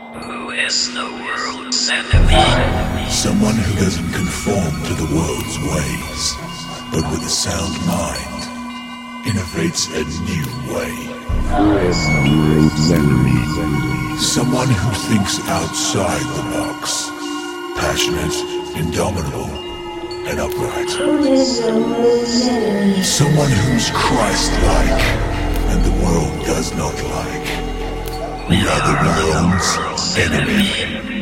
Who is the world's enemy? Someone who doesn't conform to the world's ways, but with a sound mind, innovates a new way. Who is the world's enemy? Someone who thinks outside the box, passionate, indomitable, and upright. Who is the world's enemy? Someone who's Christ-like, and the world does not like. We are the world's enemy.